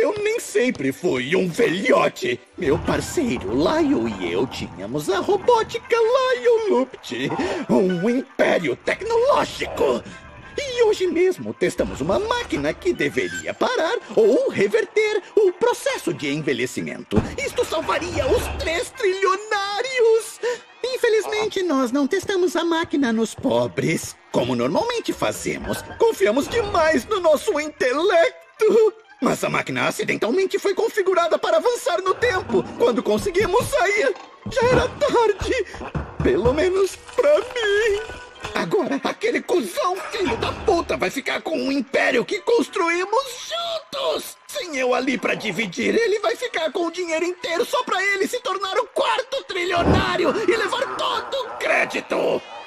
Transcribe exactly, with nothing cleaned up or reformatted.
eu nem sempre fui um velhote. Meu parceiro Lyle e eu tínhamos a robótica Lyle Lupt, um império tecnológico. E hoje mesmo testamos uma máquina que deveria parar ou reverter o processo de envelhecimento. Isto salvaria os três trilionários. Infelizmente, nós não testamos a máquina nos pobres, como normalmente fazemos. Confiamos demais no nosso intelecto. Mas a máquina acidentalmente foi configurada para avançar no tempo. Quando conseguimos sair, já era tarde. Pelo menos pra mim. Agora, aquele cuzão filho da puta vai ficar com um império que construímos juntos! Sem eu ali pra dividir, ele vai ficar com o dinheiro inteiro só pra ele se tornar o quarto trilionário e levar todo o crédito!